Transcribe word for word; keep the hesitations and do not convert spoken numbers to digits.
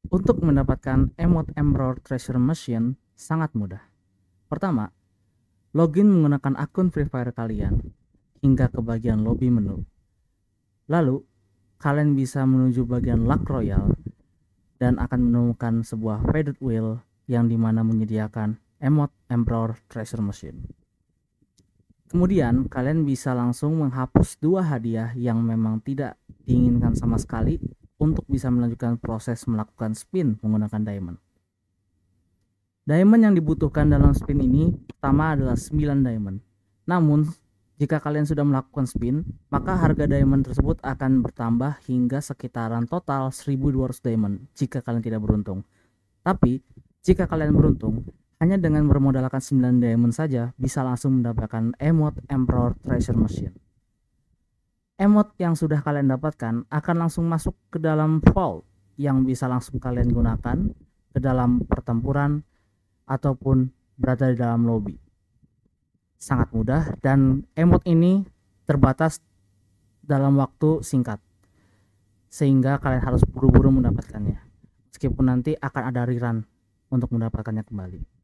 Untuk mendapatkan emote Emerald Treasure Machine sangat mudah. Pertama, login menggunakan akun Free Fire kalian hingga ke bagian lobby menu. Lalu, kalian bisa menuju bagian Luck Royale dan akan menemukan sebuah faded wheel yang dimana menyediakan emote Emerald Treasure Machine. Kemudian, kalian bisa langsung menghapus dua hadiah yang memang tidak diinginkan sama sekali untuk bisa melanjutkan proses melakukan spin menggunakan diamond. Diamond yang dibutuhkan dalam spin ini pertama adalah sembilan diamond. Namun, jika kalian sudah melakukan spin, maka harga diamond tersebut akan bertambah hingga sekitaran total seribu dua ratus diamond jika kalian tidak beruntung. Tapi, jika kalian beruntung, hanya dengan bermodalkan sembilan diamond saja bisa langsung mendapatkan emote Emerald Treasure Machine. Emote yang sudah kalian dapatkan akan langsung masuk ke dalam vault yang bisa langsung kalian gunakan ke dalam pertempuran ataupun berada di dalam lobby. Sangat mudah dan emote ini terbatas dalam waktu singkat, sehingga kalian harus buru-buru mendapatkannya. Meskipun nanti akan ada rerun untuk mendapatkannya kembali.